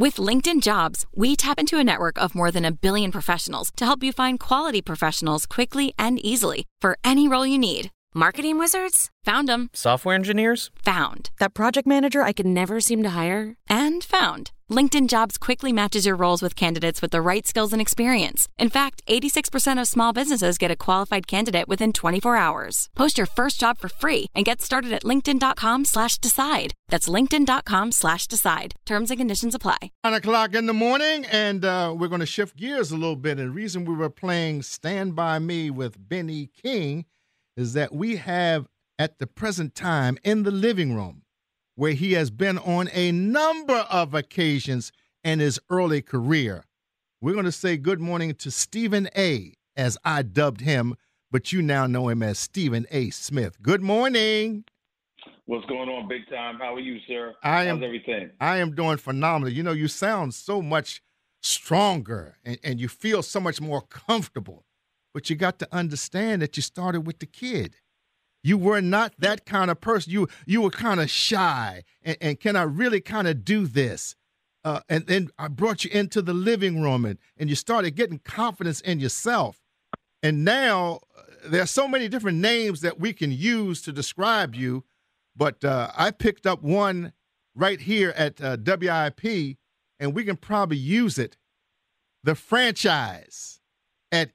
With LinkedIn Jobs, we tap into a network of more than 1 billion professionals to help you find quality professionals quickly and easily for any role you need. Marketing wizards? Found them. Software engineers? Found. That project manager I could never seem to hire? And found. LinkedIn Jobs quickly matches your roles with candidates with the right skills and experience. In fact, 86% of small businesses get a qualified candidate within 24 hours. Post your first job for free and get started at linkedin.com/decide. That's linkedin.com/decide. Terms and conditions apply. 9 o'clock in the morning, and we're going to shift gears a little bit. And the reason we were playing Stand By Me with Benny King is that we have at the present time in the living room, where he has been on a number of occasions in his early career. We're going to say good morning to Stephen A., as I dubbed him, but you now know him as Stephen A. Smith. Good morning. What's going on, big time? How are you, sir? How's everything? I am doing phenomenal. You know, you sound so much stronger and you feel so much more comfortable, but you got to understand that you started with the kid. You were not that kind of person. You were kind of shy. And can I really kind of do this? And then I brought you into the living room and you started getting confidence in yourself. And now there are so many different names that we can use to describe you. But I picked up one right here at WIP, and we can probably use it. The franchise at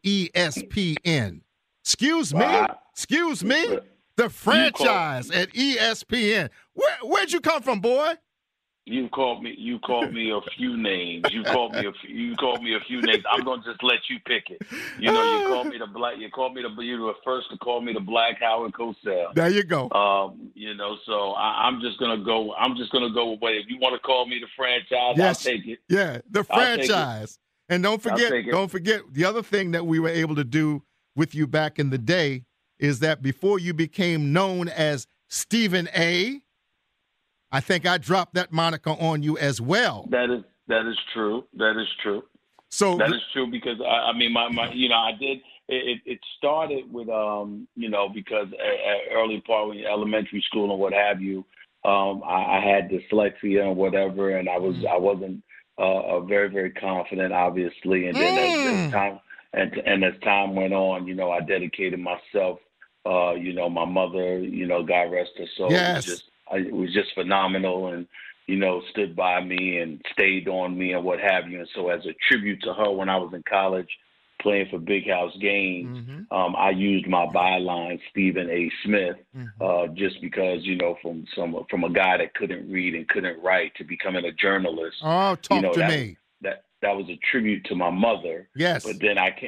ESPN. Excuse me. The franchise at ESPN. Where'd you come from, boy? You called me a few names. You called me a few names. I'm gonna just let you pick it. You know, you were first to call me the Black Howard Cosell. There you go. You know, so I'm just gonna go with what, if you want to call me the franchise, yes. I'll take it. Yeah, the franchise. And don't forget the other thing that we were able to do with you back in the day is that before you became known as Stephen A., I think I dropped that moniker on you as well. That is true. So that is true because I mean my I did it started with because at early part when elementary school and what have you, I had dyslexia and whatever, and I wasn't very, very confident, obviously, and then as time went on, I dedicated myself. My mother, God rest her soul, yes. it was just phenomenal, and stood by me and stayed on me and what have you. And so, as a tribute to her, when I was in college playing for Big House Games, I used my byline Stephen A. Smith, just because from a guy that couldn't read and couldn't write to becoming a journalist. Oh, talk to me. That was a tribute to my mother. Yes. But then I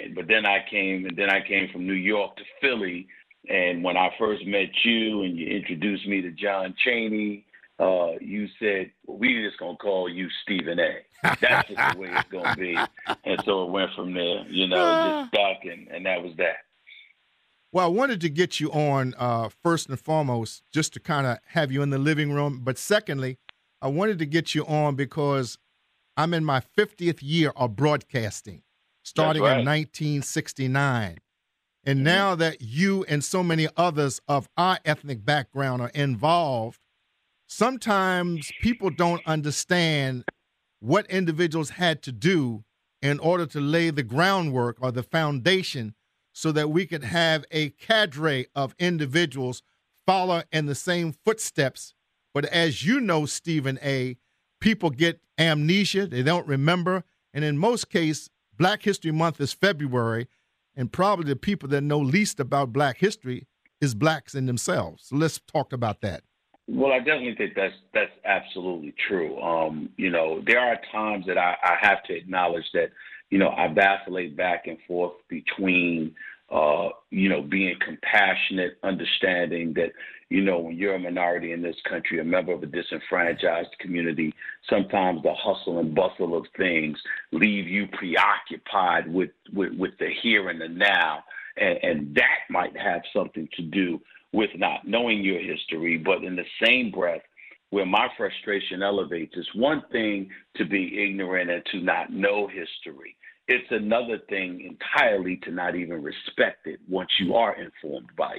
came from New York to Philly. And when I first met you and you introduced me to John Chaney, you said, well, we're just going to call you Stephen A. That's just the way it's going to be. And so it went from there, just stuck, and that was that. Well, I wanted to get you on first and foremost just to kind of have you in the living room. But secondly, I wanted to get you on because I'm in my 50th year of broadcasting, starting in 1969. And now that you and so many others of our ethnic background are involved, sometimes people don't understand what individuals had to do in order to lay the groundwork or the foundation so that we could have a cadre of individuals follow in the same footsteps. But as you know, Stephen A., people get amnesia. They don't remember. And in most cases, Black History Month is February. And probably the people that know least about Black history is blacks in themselves. So let's talk about that. Well, I definitely think that's absolutely true. There are times that I have to acknowledge that, I vacillate back and forth between, being compassionate, understanding that, when you're a minority in this country, a member of a disenfranchised community, sometimes the hustle and bustle of things leave you preoccupied with the here and the now. And that might have something to do with not knowing your history. But in the same breath, where my frustration elevates, it's one thing to be ignorant and to not know history. It's another thing entirely to not even respect it once you are informed by it.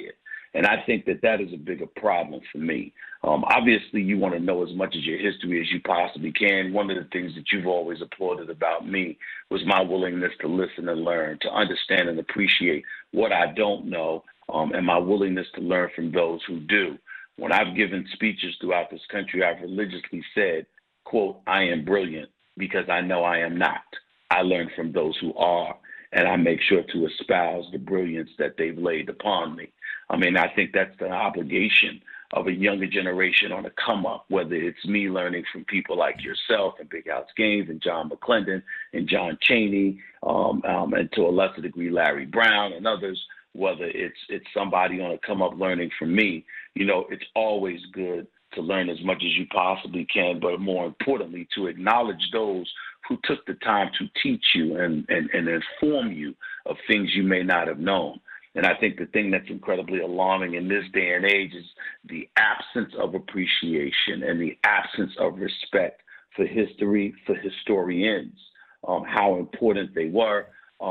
And I think that that is a bigger problem for me. Obviously, you want to know as much of your history as you possibly can. One of the things that you've always applauded about me was my willingness to listen and learn, to understand and appreciate what I don't know, and my willingness to learn from those who do. When I've given speeches throughout this country, I've religiously said, quote, I am brilliant because I know I am not. I learn from those who are, and I make sure to espouse the brilliance that they've laid upon me. I mean, I think that's the obligation of a younger generation on a come up, whether it's me learning from people like yourself and Big House Gaines and John McClendon and John Chaney, and to a lesser degree, Larry Brown and others, whether it's somebody on a come up learning from me. You know, it's always good to learn as much as you possibly can, but more importantly, to acknowledge those who took the time to teach you and inform you of things you may not have known. And I think the thing that's incredibly alarming in this day and age is the absence of appreciation and the absence of respect for history, for historians, how important they were.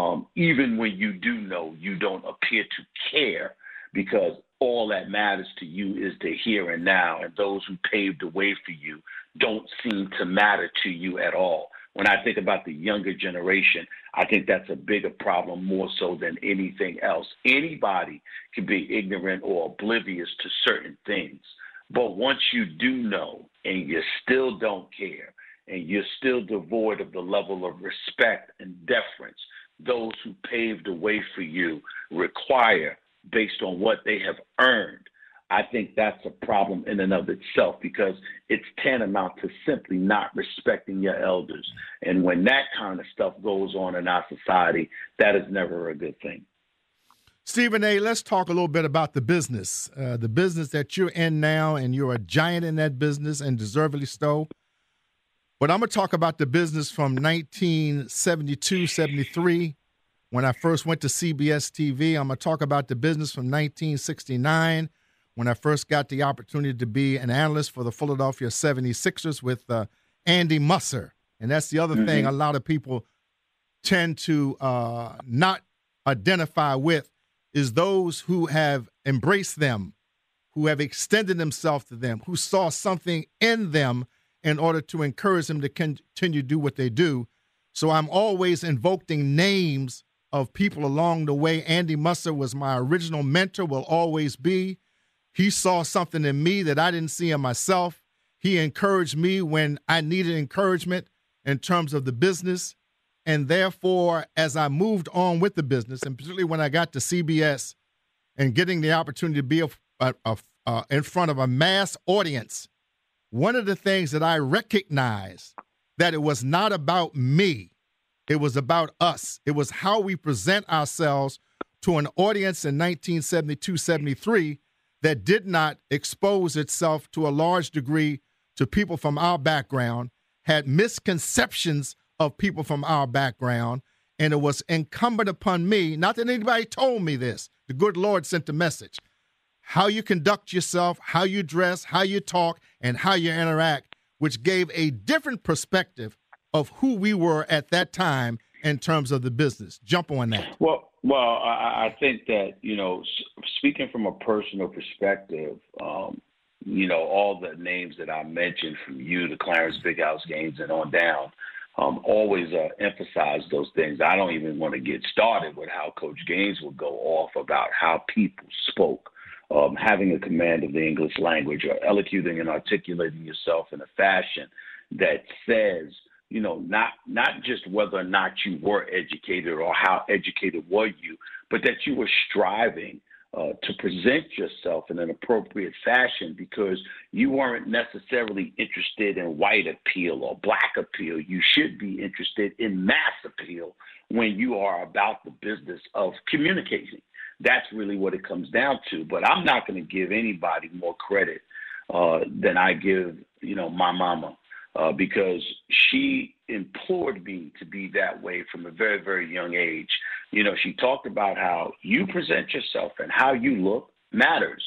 Even when you do know, you don't appear to care, because all that matters to you is the here and now, and those who paved the way for you don't seem to matter to you at all. When I think about the younger generation, I think that's a bigger problem more so than anything else. Anybody can be ignorant or oblivious to certain things, but once you do know and you still don't care and you're still devoid of the level of respect and deference those who paved the way for you require based on what they have earned, I think that's a problem in and of itself, because it's tantamount to simply not respecting your elders. And when that kind of stuff goes on in our society, that is never a good thing. Stephen A., let's talk a little bit about the business that you're in now, and you're a giant in that business, and deservedly so. But I'm going to talk about the business from 1972, 73, when I first went to CBS TV. I'm going to talk about the business from 1969, when I first got the opportunity to be an analyst for the Philadelphia 76ers with Andy Musser. And that's the other thing a lot of people tend to not identify with, is those who have embraced them, who have extended themselves to them, who saw something in them in order to encourage them to continue to do what they do. So I'm always invoking names of people along the way. Andy Musser was my original mentor, will always be. He saw something in me that I didn't see in myself. He encouraged me when I needed encouragement in terms of the business. And therefore, as I moved on with the business, and particularly when I got to CBS and getting the opportunity to be in front of a mass audience, one of the things that I recognized, that it was not about me. It was about us. It was how we present ourselves to an audience in 1972, 73 that did not expose itself to a large degree to people from our background, had misconceptions of people from our background, and it was incumbent upon me, not that anybody told me this, the good Lord sent the message, how you conduct yourself, how you dress, how you talk, and how you interact, which gave a different perspective of who we were at that time in terms of the business. Jump on that. Well, I think that, speaking from a personal perspective, all the names that I mentioned, from you to Clarence Big House Gaines and on down, always emphasize those things. I don't even want to get started with how Coach Gaines would go off about how people spoke, having a command of the English language, or elocuting and articulating yourself in a fashion that says, not just whether or not you were educated or how educated were you, but that you were striving to present yourself in an appropriate fashion, because you weren't necessarily interested in white appeal or black appeal. You should be interested in mass appeal when you are about the business of communicating. That's really what it comes down to. But I'm not going to give anybody more credit than I give, my mama. Because she implored me to be that way from a very, very young age. She talked about how you present yourself and how you look matters.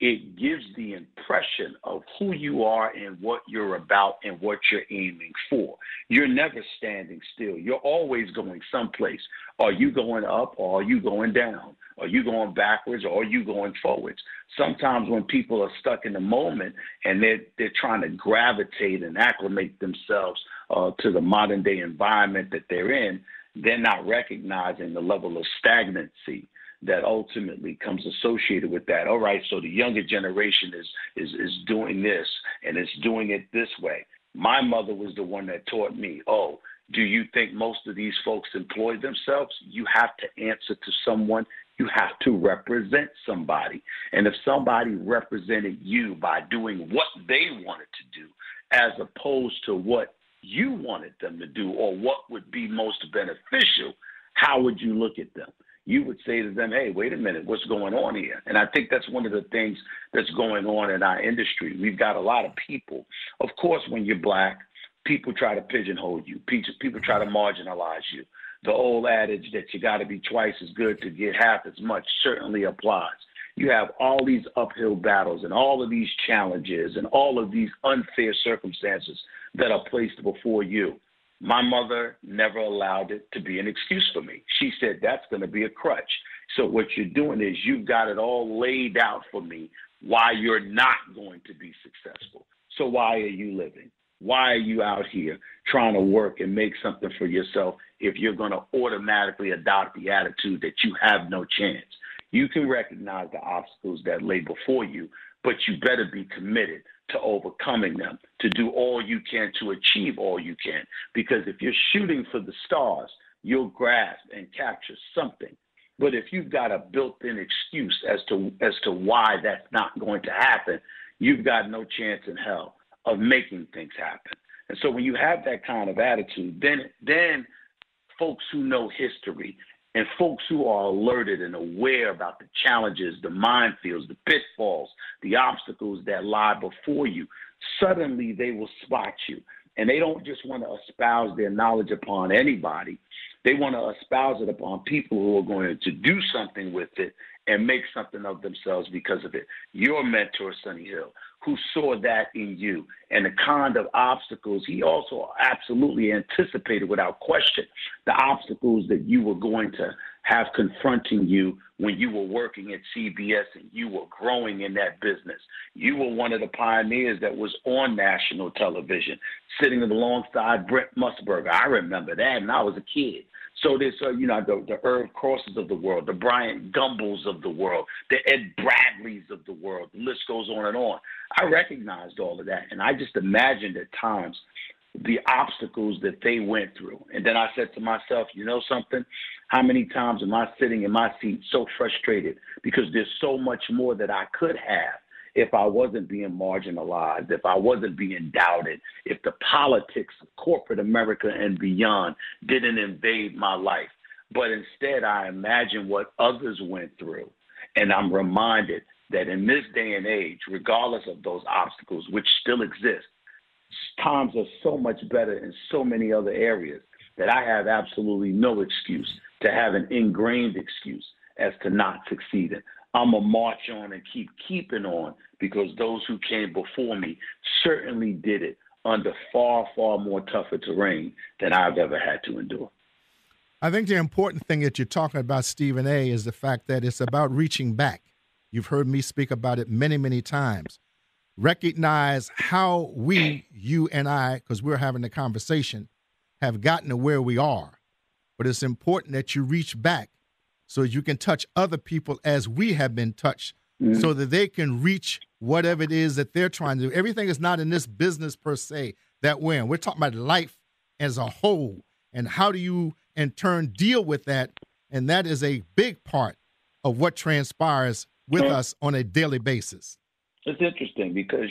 it gives the impression of who you are and what you're about and what you're aiming for. You're never standing still. You're always going someplace. Are you going up or are you going down? Are you going backwards or are you going forwards? Sometimes when people are stuck in the moment and they're trying to gravitate and acclimate themselves to the modern day environment that they're in, they're not recognizing the level of stagnancy that ultimately comes associated with that. All right, so the younger generation is doing this and it's doing it this way. My mother was the one that taught me, do you think most of these folks employ themselves? You have to answer to someone. You have to represent somebody. And if somebody represented you by doing what they wanted to do as opposed to what you wanted them to do or what would be most beneficial, how would you look at them? You would say to them, hey, wait a minute, what's going on here? And I think that's one of the things that's going on in our industry. We've got a lot of people. Of course, when you're black, people try to pigeonhole you. People try to marginalize you. The old adage that you got to be twice as good to get half as much certainly applies. You have all these uphill battles and all of these challenges and all of these unfair circumstances that are placed before you. My mother never allowed it to be an excuse for me. She said, that's going to be a crutch. So what you're doing is you've got it all laid out for me why you're not going to be successful. So why are you living? Why are you out here trying to work and make something for yourself if you're going to automatically adopt the attitude that you have no chance? You can recognize the obstacles that lay before you, but you better be committed to overcoming them, to do all you can to achieve all you can. Because if you're shooting for the stars, you'll grasp and capture something. But if you've got a built-in excuse as to why that's not going to happen, you've got no chance in hell of making things happen. And so when you have that kind of attitude, then folks who know history and folks who are alerted and aware about the challenges, the minefields, the pitfalls, the obstacles that lie before you, suddenly they will spot you. And they don't just want to espouse their knowledge upon anybody. They want to espouse it upon people who are going to do something with it and make something of themselves because of it. Your mentor, Sonny Hill, who saw that in you and the kind of obstacles he also absolutely anticipated without question, the obstacles that you were going to have confronting you when you were working at CBS and you were growing in that business. You were one of the pioneers that was on national television, sitting alongside Brent Musburger. I remember that, and I was a kid. So there's, the Irv Crosses of the world, the Bryant Gumbels of the world, the Ed Bradleys of the world. The list goes on and on. I recognized all of that, and I just imagined at times the obstacles that they went through. And then I said to myself, you know something? How many times am I sitting in my seat so frustrated because there's so much more that I could have if I wasn't being marginalized, if I wasn't being doubted, if the politics of corporate America and beyond didn't invade my life. But instead, I imagine what others went through. And I'm reminded that in this day and age, regardless of those obstacles, which still exist, times are so much better in so many other areas that I have absolutely no excuse to have an ingrained excuse as to not succeeding. I'm going to march on and keep keeping on because those who came before me certainly did it under far, far more tougher terrain than I've ever had to endure. I think the important thing that you're talking about, Stephen A., is the fact that it's about reaching back. You've heard me speak about it many, many times. Recognize how we, you and I, because we're having a conversation, have gotten to where we are. But it's important that you reach back so you can touch other people as we have been touched, so that they can reach whatever it is that they're trying to do. Everything is not in this business per se that we're in. We're talking about life as a whole, and how do you, in turn, deal with that? And that is a big part of what transpires with us on a daily basis. It's interesting because,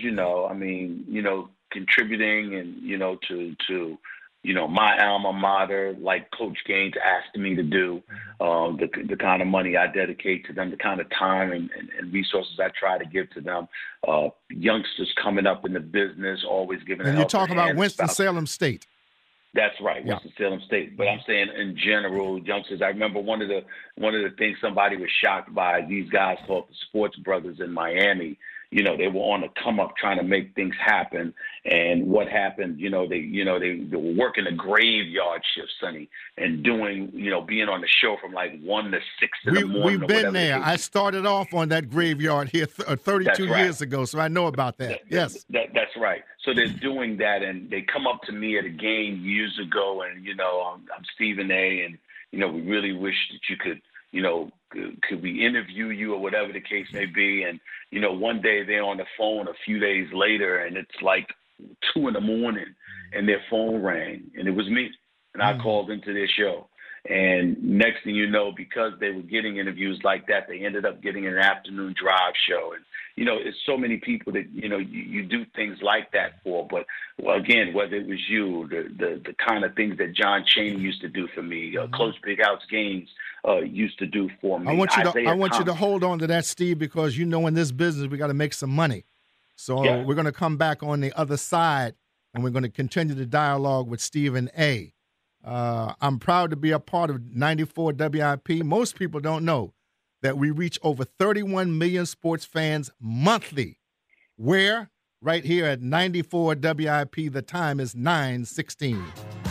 contributing and, to my alma mater, like Coach Gaines asked me to do, the kind of money I dedicate to them, the kind of time and resources I try to give to them. Youngsters coming up in the business, always giving. And you're talking about Winston-Salem State. That's right, Yeah. Winston-Salem State. But I'm saying in general, youngsters. I remember one of the things somebody was shocked by. These guys called the Sports Brothers in Miami. You know, they were on the come up trying to make things happen. And what happened? They were working a graveyard shift, Sonny, and doing, being on the show from like 1 to 6 in the morning. We've been there. I started off on that graveyard here 32 years ago, so I know about that. Yes, that's right. So they're doing that, and they come up to me at a game years ago, and I'm Stephen A. And we really wish that you could. Could we interview you or whatever the case may be? And, one day they're on the phone a few days later and it's like 2 a.m. and their phone rang and it was me. And I called into their show. And next thing you know, because they were getting interviews like that, they ended up getting an afternoon drive show. And, it's so many people that, you do things like that for. But, again, whether it was you, the kind of things that John Chaney used to do for me, Close Big House Games used to do for me. I want you to hold on to that, Steve, because in this business we got to make some money. So we're going to come back on the other side, and we're going to continue the dialogue with Stephen A. I'm proud to be a part of 94 WIP. Most people don't know that we reach over 31 million sports fans monthly. Where? Right here at 94 WIP. The time is 9:16.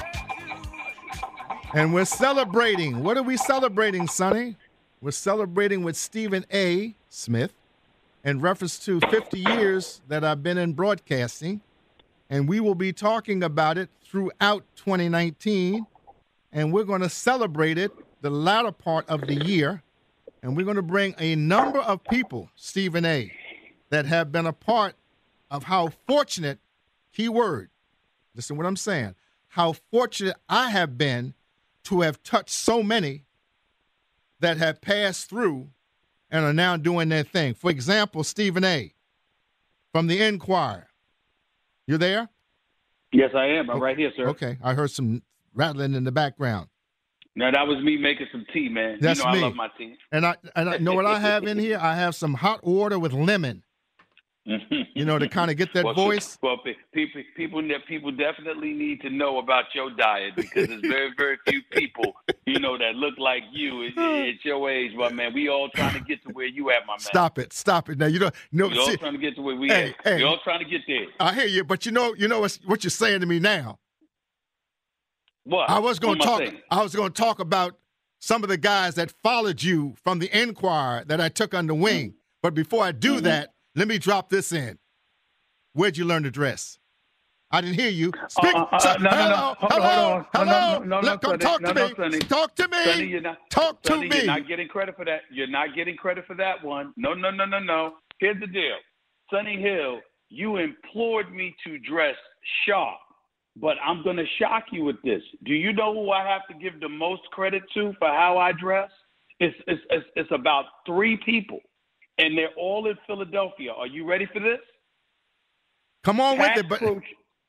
And we're celebrating. What are we celebrating, Sonny? We're celebrating with Stephen A. Smith in reference to 50 years that I've been in broadcasting. And we will be talking about it throughout 2019. And we're going to celebrate it the latter part of the year. And we're going to bring a number of people, Stephen A., that have been a part of how fortunate, key word, listen to what I'm saying, how fortunate I have been to have touched so many that have passed through and are now doing their thing. For example, Stephen A. from the Enquirer. You there? Yes, I am. I'm right here, sir. Okay. I heard some rattling in the background. No, that was me making some tea, man. That's me. I love my tea. And I know what I have in here? I have some hot water with lemon. To kind of get that voice. Well, people definitely need to know about your diet because there's very, very few people, that look like you at your age, my man. We all trying to get to where you at, my man. Stop it. Now, we all trying to get to where we at. We all trying to get there. I hear you, but you know what you're saying to me now. What? I was going to talk about some of the guys that followed you from the Enquirer that I took under wing. But before I do that, let me drop this in. Where'd you learn to dress? I didn't hear you. Speak. Hello. Come talk to me. Sonny. Talk to me. Sonny, talk to me. You're not getting credit for that. You're not getting credit for that one. No. Here's the deal. Sonny Hill, you implored me to dress sharp. But I'm going to shock you with this. Do you know who I have to give the most credit to for how I dress? It's about 3 people, and they're all in Philadelphia. Are you ready for this? Come on with it. But who?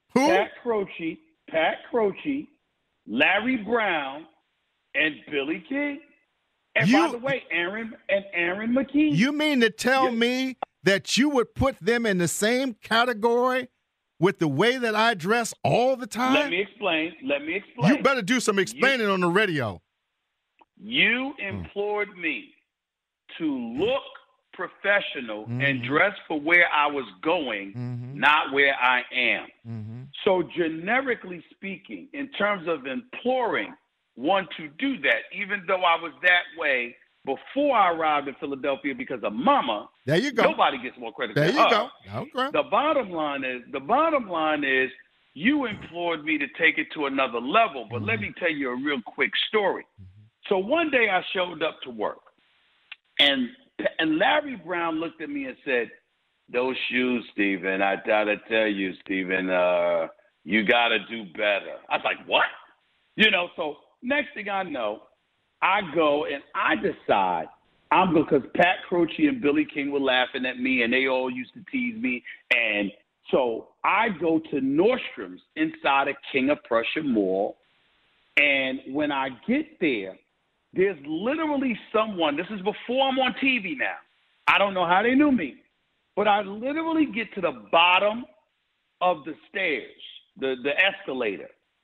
Pat Croce, Larry Brown, and Billy King. And by the way, Aaron McKee. You mean to tell me that you would put them in the same category with the way that I dress all the time? Let me explain. You better do some explaining on the radio. You implored me to look professional and dress for where I was going, not where I am. So generically speaking, in terms of imploring one to do that, even though I was that way before I arrived in Philadelphia because of Mama, there you go. Nobody gets more credit. There than you her. go. Okay. The bottom line is you implored me to take it to another level. But let me tell you a real quick story. So one day I showed up to work, and Larry Brown looked at me and said, "Those shoes, Stephen, I gotta tell you, Stephen, you gotta do better." I was like, "What?" So next thing I know, I go and I decide I'm going, because Pat Croce and Billy King were laughing at me and they all used to tease me. And so I go to Nordstrom's inside of King of Prussia Mall. And when I get there, there's literally someone, this is before I'm on TV now. I don't know how they knew me, but I literally get to the bottom of the stairs, the escalator.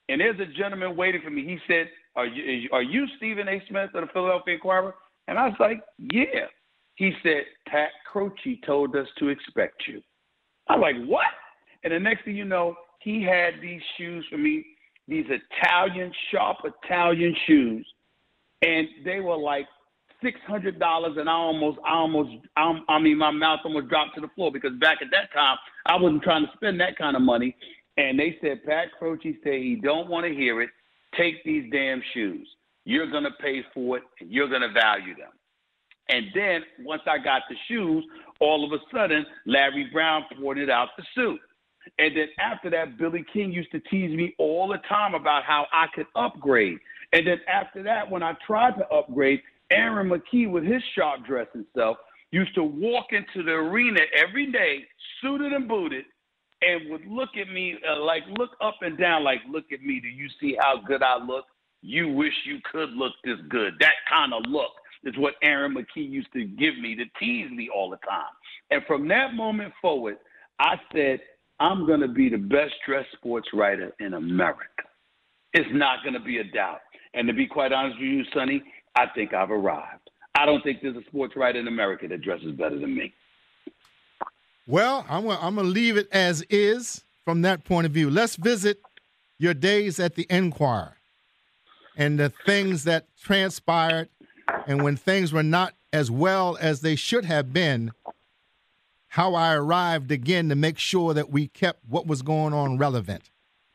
And there's a gentleman waiting for me. He said, are you Stephen A. Smith of the Philadelphia Inquirer? And I was like, yeah. He said, Pat Croce told us to expect you. I was like, what? And the next thing you know, he had these shoes for me, these sharp Italian shoes, and they were like $600, and my mouth almost dropped to the floor, because back at that time, I wasn't trying to spend that kind of money. And they said, Pat Croce said he don't want to hear it. Take these damn shoes. You're going to pay for it, and you're going to value them. And then once I got the shoes, all of a sudden, Larry Brown pointed out the suit. And then after that, Billy King used to tease me all the time about how I could upgrade. And then after that, when I tried to upgrade, Aaron McKee, with his sharp dressing self, used to walk into the arena every day, suited and booted, and would look at me, look up and down, like, look at me. Do you see how good I look? You wish you could look this good. That kind of look is what Aaron McKee used to give me to tease me all the time. And from that moment forward, I said, I'm going to be the best dressed sports writer in America. It's not going to be a doubt. And to be quite honest with you, Sonny, I think I've arrived. I don't think there's a sports writer in America that dresses better than me. Well, I'm going to leave it as is from that point of view. Let's visit your days at the Enquirer and the things that transpired, and when things were not as well as they should have been, how I arrived again to make sure that we kept what was going on relevant.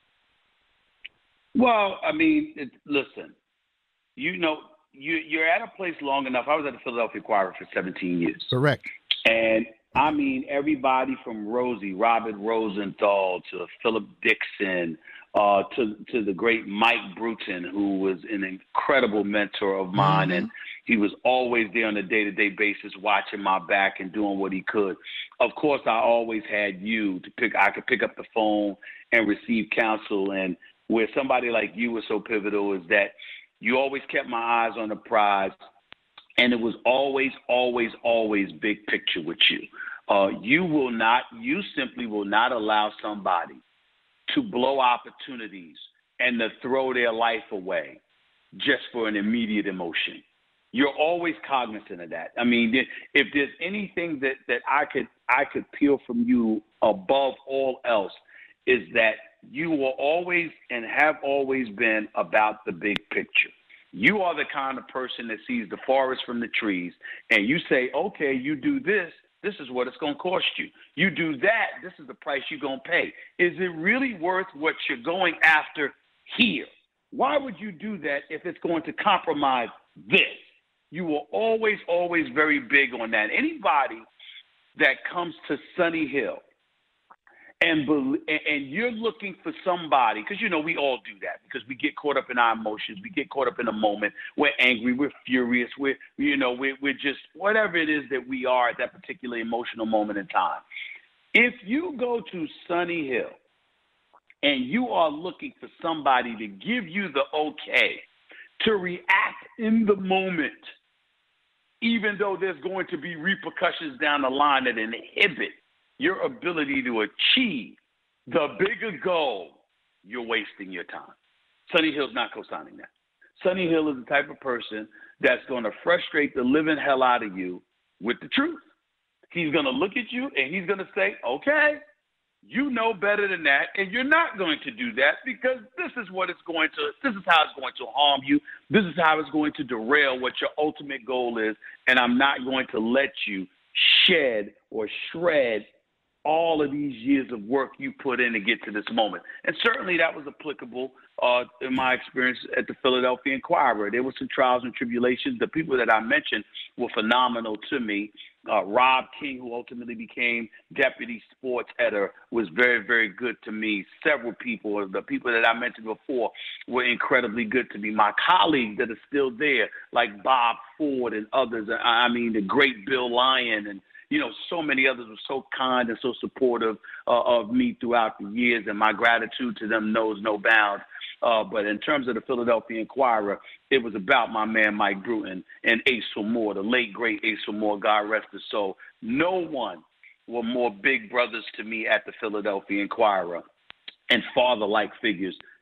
Well, I mean, listen, you're at a place long enough. I was at the Philadelphia Inquirer for 17 years. Correct. And I mean, everybody from Robert Rosenthal, to Philip Dixon, to the great Mike Bruton, who was an incredible mentor of mine. Mm-hmm. And he was always there on a day-to-day basis, watching my back and doing what he could. Of course, I always had you I could pick up the phone and receive counsel. And where somebody like you was so pivotal is that you always kept my eyes on the prize. And it was always, always, always big picture with you. You simply will not allow somebody to blow opportunities and to throw their life away just for an immediate emotion. You're always cognizant of that. I mean, if there's anything that I could peel from you above all else, is that you will always and have always been about the big picture. You are the kind of person that sees the forest from the trees, and you say, okay, you do this, this is what it's going to cost you. You do that, this is the price you're going to pay. Is it really worth what you're going after here? Why would you do that if it's going to compromise this? You were always, always very big on that. Anybody that comes to Sunny Hill and you're looking for somebody, because, we all do that, because we get caught up in our emotions. We get caught up in a moment. We're angry. We're furious. We're just whatever it is that we are at that particular emotional moment in time. If you go to Sunny Hill and you are looking for somebody to give you the okay to react in the moment, even though there's going to be repercussions down the line that inhibit your ability to achieve the bigger goal, you're wasting your time. Sunny Hill's not co-signing that. Sunny Hill is the type of person that's going to frustrate the living hell out of you with the truth. He's going to look at you and he's going to say, okay, you know better than that, and you're not going to do that because this is how it's going to harm you. This is how it's going to derail what your ultimate goal is, and I'm not going to let you shed or shred all of these years of work you put in to get to this moment. And certainly that was applicable in my experience at the Philadelphia Inquirer. There were some trials and tribulations. The people that I mentioned were phenomenal to me. Rob King, who ultimately became deputy sports editor, was very, very good to me. Several people, the people that I mentioned before, were incredibly good to me. My colleagues that are still there, like Bob Ford and others, I mean, the great Bill Lyon and so many others were so kind and so supportive of me throughout the years, and my gratitude to them knows no bounds. But in terms of the Philadelphia Inquirer, it was about my man Mike Bruton and Asa Moore, the late, great Asa Moore, God rest his soul. No one were more big brothers to me at the Philadelphia Inquirer and father-like figures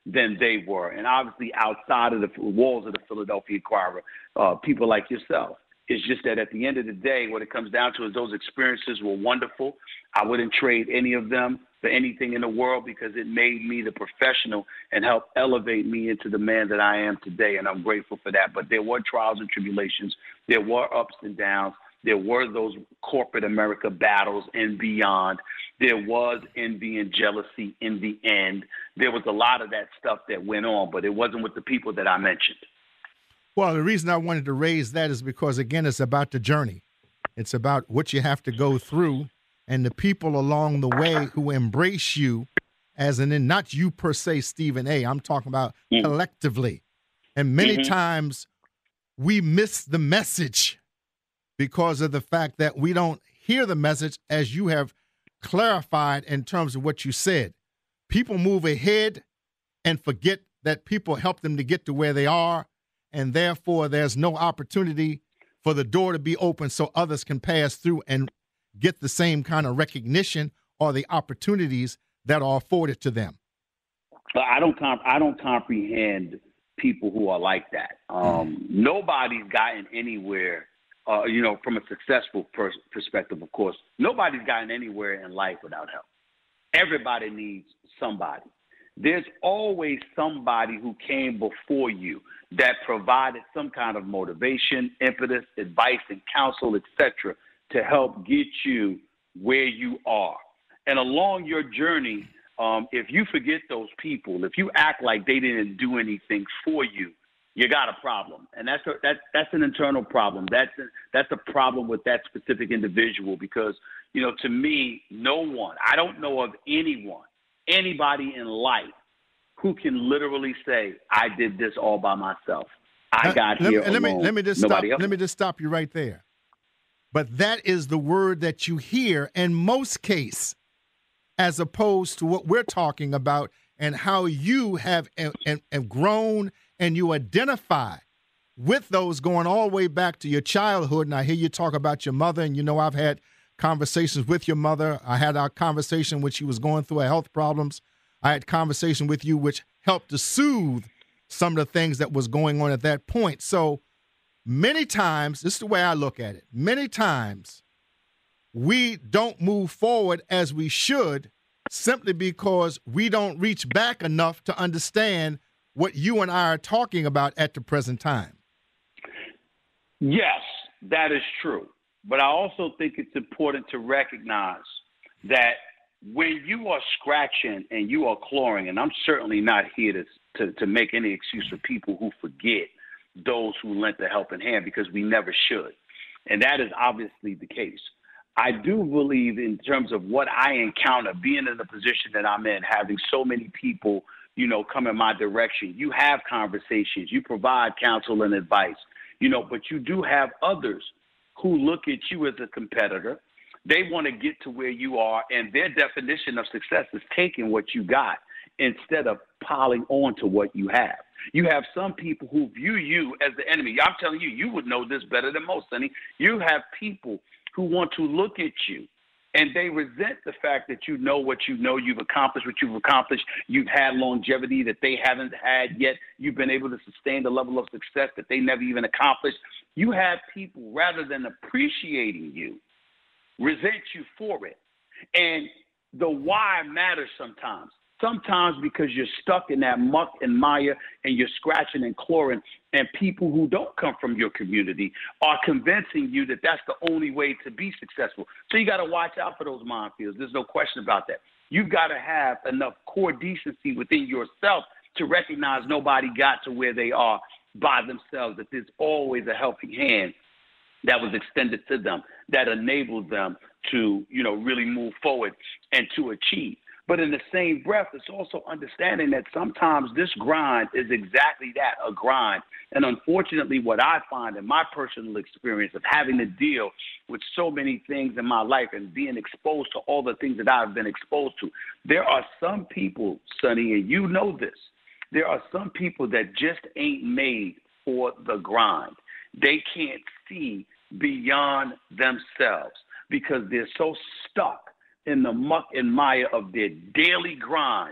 than they were. And obviously outside of the walls of the Philadelphia Inquirer, people like yourself. It's just that at the end of the day, what it comes down to is those experiences were wonderful. I wouldn't trade any of them for anything in the world because it made me the professional and helped elevate me into the man that I am today, and I'm grateful for that. But there were trials and tribulations. There were ups and downs. There were those corporate America battles and beyond. There was envy and jealousy in the end. There was a lot of that stuff that went on, but it wasn't with the people that I mentioned. Well, the reason I wanted to raise that is because, again, it's about the journey. It's about what you have to go through and the people along the way who embrace you as not you per se, Stephen A. I'm talking about collectively. And many times we miss the message because of the fact that we don't hear the message as you have clarified in terms of what you said. People move ahead and forget that people help them to get to where they are, and therefore there's no opportunity for the door to be open so others can pass through and get the same kind of recognition or the opportunities that are afforded to them. I don't comprehend people who are like that. Nobody's gotten anywhere, from a successful perspective, of course. Nobody's gotten anywhere in life without help. Everybody needs somebody. There's always somebody who came before you that provided some kind of motivation, impetus, advice, and counsel, etc., to help get you where you are. And along your journey, if you forget those people, if you act like they didn't do anything for you, you got a problem. And that's an internal problem. That's a problem with that specific individual because, to me, I don't know of anybody in life who can literally say, I did this all by myself. I got here alone. Let me just stop you right there. But that is the word that you hear in most cases, as opposed to what we're talking about and how you have grown and you identify with those going all the way back to your childhood. And I hear you talk about your mother, and I've had conversations with your mother. I had our conversation when she was going through her health problems. I had conversation with you, which helped to soothe some of the things that was going on at that point. So many times, this is the way I look at it, many times we don't move forward as we should simply because we don't reach back enough to understand what you and I are talking about at the present time. Yes, that is true. But I also think it's important to recognize that when you are scratching and you are clawing, and I'm certainly not here to make any excuse for people who forget those who lent a helping hand, because we never should. And that is obviously the case. I do believe in terms of what I encounter, being in the position that I'm in, having so many people, come in my direction. You have conversations, you provide counsel and advice, but you do have others who look at you as a competitor. They want to get to where you are, and their definition of success is taking what you got instead of piling on to what you have. You have some people who view you as the enemy. I'm telling you, you would know this better than most, Sonny. You have people who want to look at you, and they resent the fact that you know what you know, you've accomplished what you've accomplished, you've had longevity that they haven't had yet, you've been able to sustain the level of success that they never even accomplished. You have people, rather than appreciating you, resent you for it. And the why matters sometimes. Sometimes because you're stuck in that muck and mire and you're scratching and clawing, and people who don't come from your community are convincing you that that's the only way to be successful. So you got to watch out for those minefields. There's no question about that. You've got to have enough core decency within yourself to recognize nobody got to where they are by themselves, that there's always a helping hand that was extended to them that enabled them to, really move forward and to achieve. But in the same breath, it's also understanding that sometimes this grind is exactly that, a grind. And unfortunately, what I find in my personal experience of having to deal with so many things in my life and being exposed to all the things that I've been exposed to, there are some people, Sonny, and you know this, there are some people that just ain't made for the grind. They can't see beyond themselves because they're so stuck in the muck and mire of their daily grind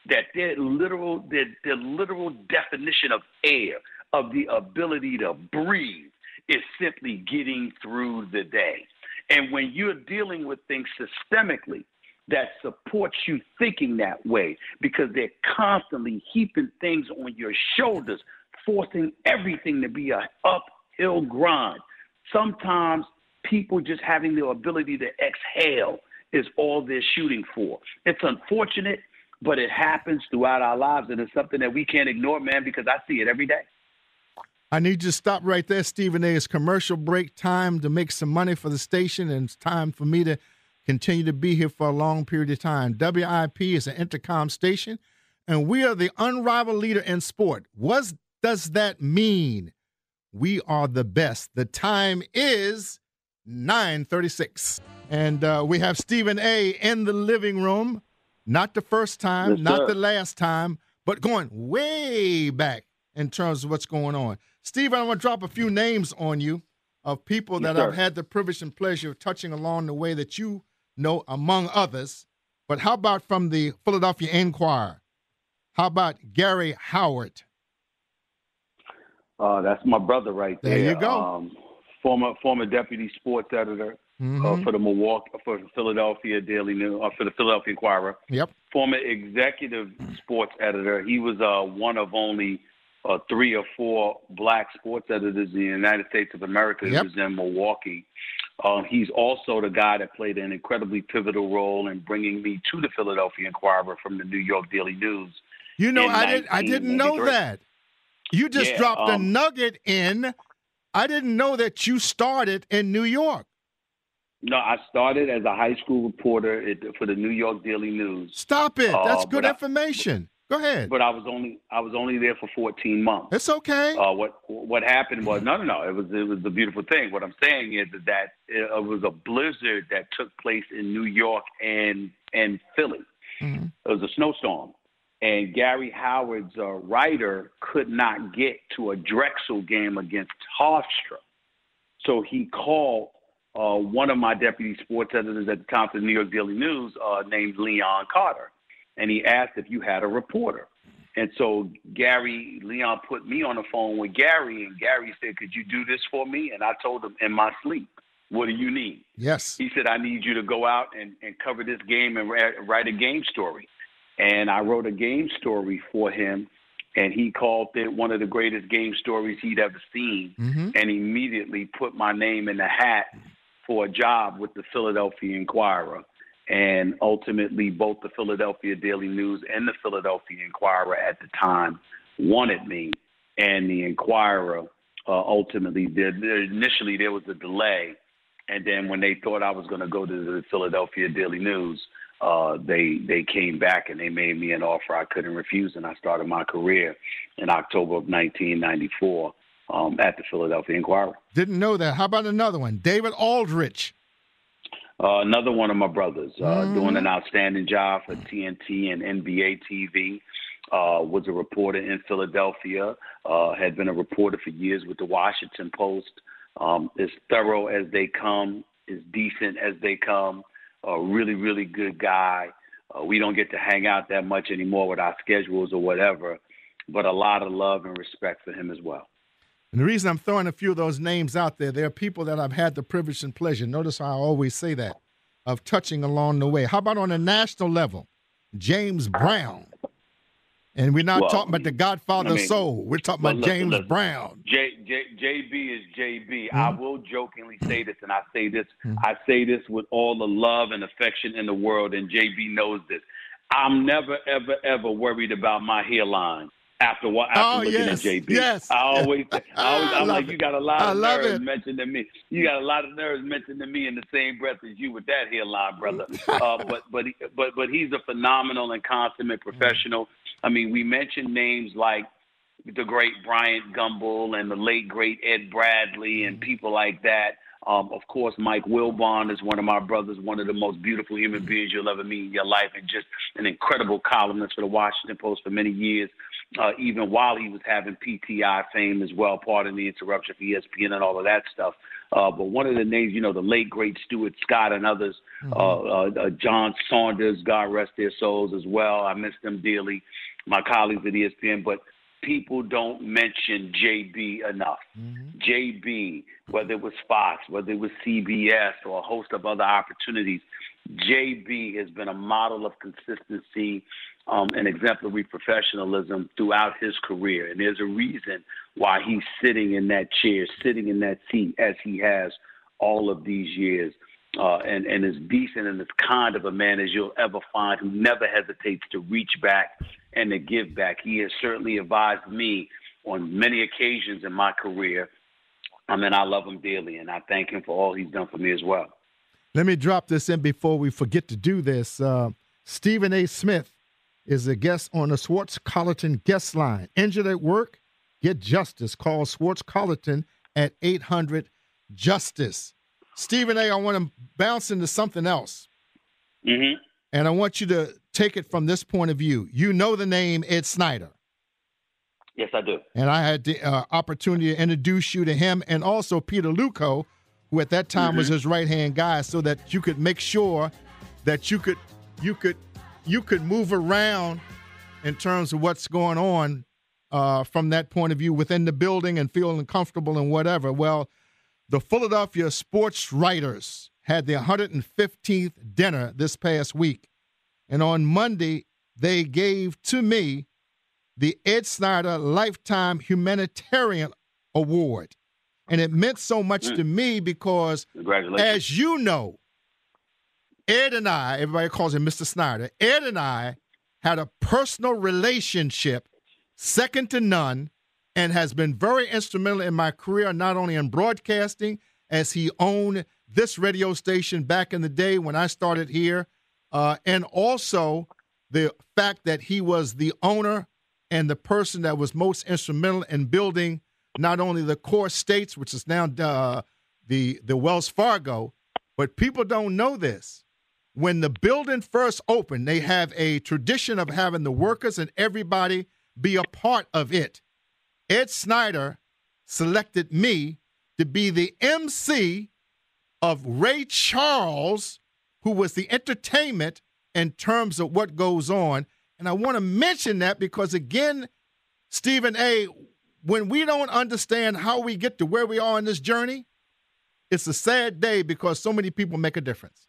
that their literal definition of air, of the ability to breathe, is simply getting through the day. And when you're dealing with things systemically that supports you thinking that way, because they're constantly heaping things on your shoulders, forcing everything to be an uphill grind. Sometimes people just having the ability to exhale is all they're shooting for. It's unfortunate, but it happens throughout our lives, and it's something that we can't ignore, man, because I see it every day. I need you to stop right there, Stephen A. It's commercial break time to make some money for the station, and it's time for me to continue to be here for a long period of time. WIP is an intercom station, and we are the unrivaled leader in sport. What does that mean? We are the best. The time is 9:36. And we have Stephen A. in the living room. Not the first time, yes, not the last time, but going way back in terms of what's going on. Stephen, I want to drop a few names on you of people that I've had the privilege and pleasure of touching along the way that you know, among others. But how about from the Philadelphia Inquirer? How about Gary Howard? That's my brother right there. There you go. Former deputy sports editor for the Philadelphia Daily News, for the Philadelphia Inquirer. Yep. Former executive sports editor. He was one of only 3 or 4 black sports editors in the United States of America. He was in Milwaukee. He's also the guy that played an incredibly pivotal role in bringing me to the Philadelphia Inquirer from the New York Daily News. You know, I didn't know that. You just dropped a nugget in. I didn't know that you started in New York. No, I started as a high school reporter for the New York Daily News. Stop it. That's good information. Go ahead. But I was only there for 14 months. It's okay. What happened was no. It was a beautiful thing. What I'm saying is that it was a blizzard that took place in New York and Philly. Mm-hmm. It was a snowstorm, and Gary Howard's writer could not get to a Drexel game against Hofstra, so he called one of my deputy sports editors at the time for the New York Daily News, named Leon Carter. And he asked if you had a reporter. And so Leon put me on the phone with Gary, and Gary said, could you do this for me? And I told him in my sleep, what do you need? Yes. He said, I need you to go out and cover this game and write a game story. And I wrote a game story for him, and he called it one of the greatest game stories he'd ever seen, and immediately put my name in the hat for a job with the Philadelphia Inquirer. And ultimately, both the Philadelphia Daily News and the Philadelphia Inquirer at the time wanted me. And the Inquirer ultimately did. Initially, there was a delay. And then when they thought I was going to go to the Philadelphia Daily News, they came back and they made me an offer I couldn't refuse. And I started my career in October of 1994 at the Philadelphia Inquirer. Didn't know that. How about another one? David Aldrich. Another one of my brothers, doing an outstanding job for TNT and NBA TV, was a reporter in Philadelphia, had been a reporter for years with the Washington Post, as thorough as they come, as decent as they come, a really, really good guy. We don't get to hang out that much anymore with our schedules or whatever, but a lot of love and respect for him as well. And the reason I'm throwing a few of those names out there are people that I've had the privilege and pleasure, notice how I always say that, of touching along the way. How about on a national level? James Brown. And we're not talking about the Godfather of Soul. We're talking about James Brown. JB is JB. I will jokingly say this, and I say this with all the love and affection in the world, and JB knows this. I'm never, ever, ever worried about my hairline. After looking at JB. Yes. I'm like, you got a lot of nerves mentioning me. You got a lot of nerves mentioning me in the same breath as you with that hairline, brother. But he's a phenomenal and consummate professional. I mean, we mentioned names like the great Bryant Gumbel and the late great Ed Bradley and people like that. Of course, Mike Wilbon is one of my brothers, one of the most beautiful human beings you'll ever meet in your life, and just an incredible columnist for the Washington Post for many years. even while he was having PTI fame as well, pardon the interruption for ESPN and all of that stuff. But one of the names, the late, great Stuart Scott and others, John Saunders, God rest their souls as well. I miss them dearly, my colleagues at ESPN. But people don't mention JB enough. JB, whether it was Fox, whether it was CBS or a host of other opportunities, JB has been a model of consistency and exemplary professionalism throughout his career. And there's a reason why he's sitting in that chair, sitting in that seat as he has all of these years. And as decent and as kind of a man as you'll ever find, who never hesitates to reach back and to give back. He has certainly advised me on many occasions in my career. I love him dearly, and I thank him for all he's done for me as well. Let me drop this in before we forget to do this. Stephen A. Smith is a guest on the Swartz Colleton guest line. Injured at work? Get justice. Call Swartz Colleton at 800-JUSTICE. Stephen A., I want to bounce into something else. And I want you to take it from this point of view. You know the name Ed Snider. Yes, I do. And I had the opportunity to introduce you to him and also Peter Luco, who at that time was his right-hand guy, so that you could make sure that you could move around in terms of what's going on from that point of view within the building and feeling comfortable and whatever. Well, the Philadelphia Sports Writers had their 115th dinner this past week. And on Monday, they gave to me the Ed Snider Lifetime Humanitarian Award. And it meant so much to me because, as you know, Ed and I, everybody calls him Mr. Snider, Ed and I had a personal relationship second to none and has been very instrumental in my career, not only in broadcasting, as he owned this radio station back in the day when I started here, and also the fact that he was the owner and the person that was most instrumental in building not only the core states, which is now the Wells Fargo, but people don't know this. When the building first opened, they have a tradition of having the workers and everybody be a part of it. Ed Snider selected me to be the MC of Ray Charles, who was the entertainment in terms of what goes on. And I want to mention that because, again, Stephen A., when we don't understand how we get to where we are in this journey, it's a sad day because so many people make a difference.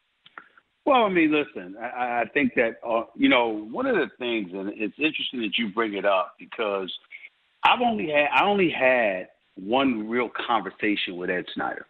Well, listen, I think that, one of the things, and it's interesting that you bring it up because I only had one real conversation with Ed Snider.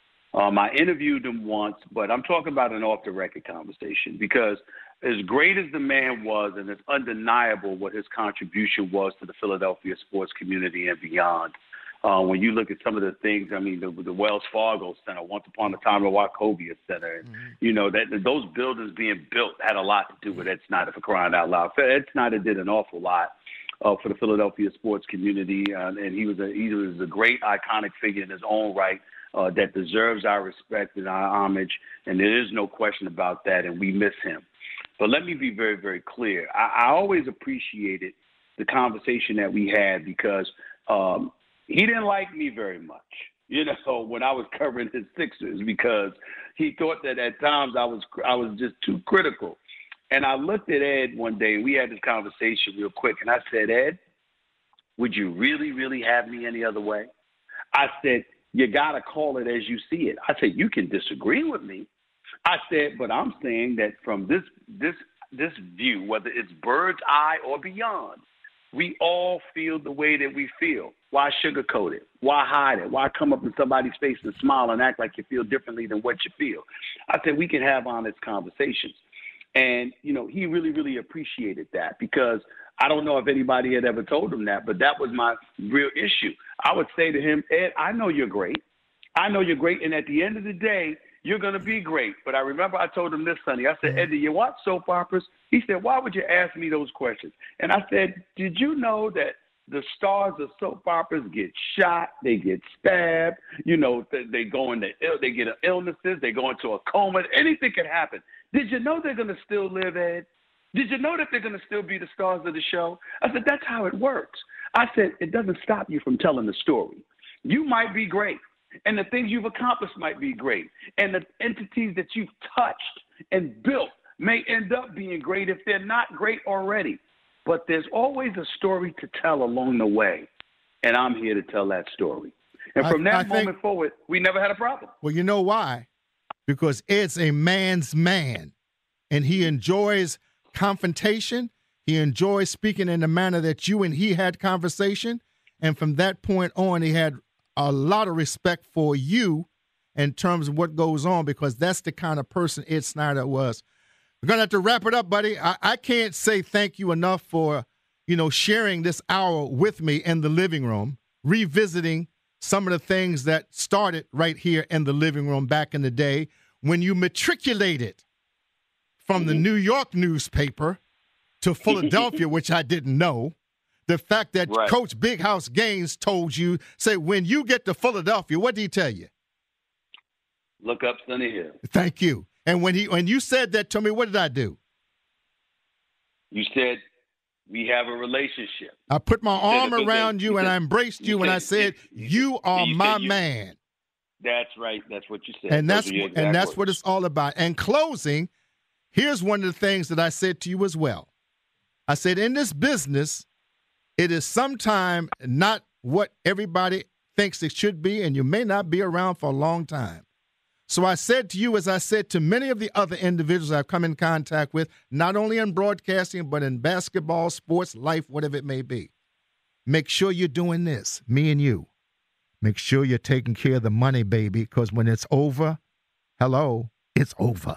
I interviewed him once, but I'm talking about an off-the-record conversation because as great as the man was, and it's undeniable what his contribution was to the Philadelphia sports community and beyond. When you look at some of the things, the Wells Fargo Center, once upon a time, the Wachovia Center, and, that those buildings being built had a lot to do with Ed Snider, for crying out loud. Ed Snider did an awful lot for the Philadelphia sports community, and he was a great, iconic figure in his own right that deserves our respect and our homage, and there is no question about that, and we miss him. But let me be very, very clear. I always appreciated the conversation that we had because he didn't like me very much, when I was covering his Sixers because he thought that at times I was just too critical. And I looked at Ed one day, and we had this conversation real quick, and I said, Ed, would you really, really have me any other way? I said, you got to call it as you see it. I said, you can disagree with me. I said, but I'm saying that from this view, whether it's bird's eye or beyond, we all feel the way that we feel. Why sugarcoat it? Why hide it? Why come up in somebody's face and smile and act like you feel differently than what you feel? I said, we can have honest conversations. And, he really, really appreciated that because I don't know if anybody had ever told him that, but that was my real issue. I would say to him, Ed, I know you're great. I know you're great. And at the end of the day, you're going to be great. But I remember I told him this, Sonny. I said, Ed, do you watch soap operas? He said, why would you ask me those questions? And I said, did you know that the stars of soap operas get shot, they get stabbed, they go into they get illnesses, they go into a coma, anything can happen. Did you know they're going to still live, Ed? Did you know that they're going to still be the stars of the show? I said, that's how it works. I said, it doesn't stop you from telling the story. You might be great, and the things you've accomplished might be great, and the entities that you've touched and built may end up being great if they're not great already. But there's always a story to tell along the way, and I'm here to tell that story. And from that moment forward, we never had a problem. Well, you know why? Because Ed's a man's man, and he enjoys confrontation. He enjoys speaking in the manner that you and he had conversation. And from that point on, he had a lot of respect for you in terms of what goes on, because that's the kind of person Ed Snider was. We're going to have to wrap it up, buddy. I can't say thank you enough for, sharing this hour with me in the living room, revisiting some of the things that started right here in the living room back in the day when you matriculated from the New York newspaper to Philadelphia, which I didn't know. The fact that Coach Big House Gaines told you, say, when you get to Philadelphia, what did he tell you? Look up Sonny Hill. Thank you. And when you said that to me, what did I do? You said, we have a relationship. I put my arm around you and I embraced you and I said, you are my man. That's right. That's what you said. And that's what it's all about. And closing, here's one of the things that I said to you as well. I said, in this business, it is sometimes not what everybody thinks it should be, and you may not be around for a long time. So I said to you, as I said to many of the other individuals I've come in contact with, not only in broadcasting, but in basketball, sports, life, whatever it may be, make sure you're doing this, me and you. Make sure you're taking care of the money, baby, because when it's over, it's over.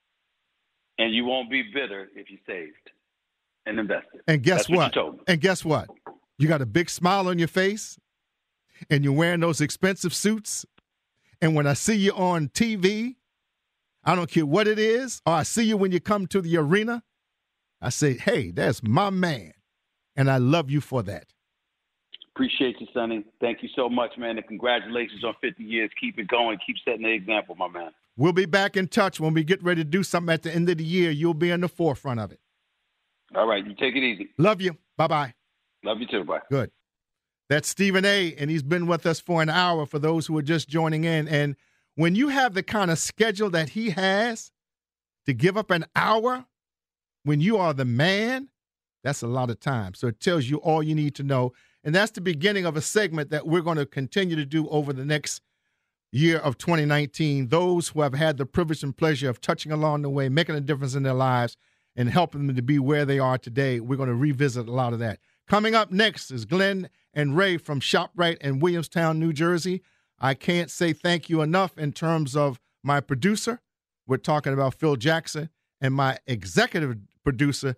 And you won't be bitter if you saved and invested. And guess That's what what? you told me. And guess what? You got a big smile on your face, and you're wearing those expensive suits. And when I see you on TV, I don't care what it is, or I see you when you come to the arena, I say, hey, that's my man, and I love you for that. Appreciate you, Sonny. Thank you so much, man, and congratulations on 50 years. Keep it going. Keep setting the example, my man. We'll be back in touch when we get ready to do something at the end of the year. You'll be in the forefront of it. All right. You take it easy. Love you. Bye-bye. Love you too. Bye. Good. That's Stephen A., and he's been with us for an hour for those who are just joining in. And when you have the kind of schedule that he has to give up an hour when you are the man, that's a lot of time. So it tells you all you need to know. And that's the beginning of a segment that we're going to continue to do over the next year of 2019. Those who have had the privilege and pleasure of touching along the way, making a difference in their lives, and helping them to be where they are today, we're going to revisit a lot of that. Coming up next is Glenn and Ray from ShopRite in Williamstown, New Jersey. I can't say thank you enough in terms of my producer. We're talking about Phil Jackson, and my executive producer,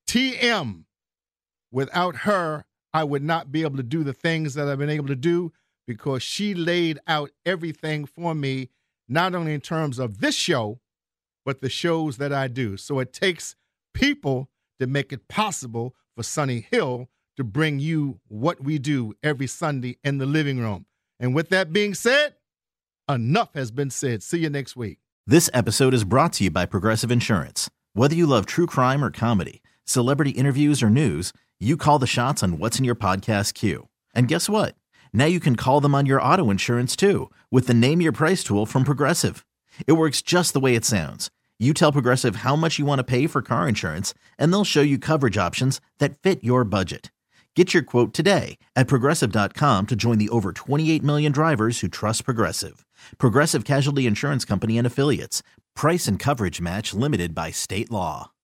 TM. Without her, I would not be able to do the things that I've been able to do, because she laid out everything for me, not only in terms of this show, but the shows that I do. So it takes people to make it possible for Sonny Hill to bring you what we do every Sunday in the living room. And with that being said, enough has been said. See you next week. This episode is brought to you by Progressive Insurance. Whether you love true crime or comedy, celebrity interviews or news, you call the shots on what's in your podcast queue. And guess what? Now you can call them on your auto insurance too, with the Name Your Price tool from Progressive. It works just the way it sounds. You tell Progressive how much you want to pay for car insurance, and they'll show you coverage options that fit your budget. Get your quote today at Progressive.com to join the over 28 million drivers who trust Progressive. Progressive Casualty Insurance Company and Affiliates. Price and coverage match limited by state law.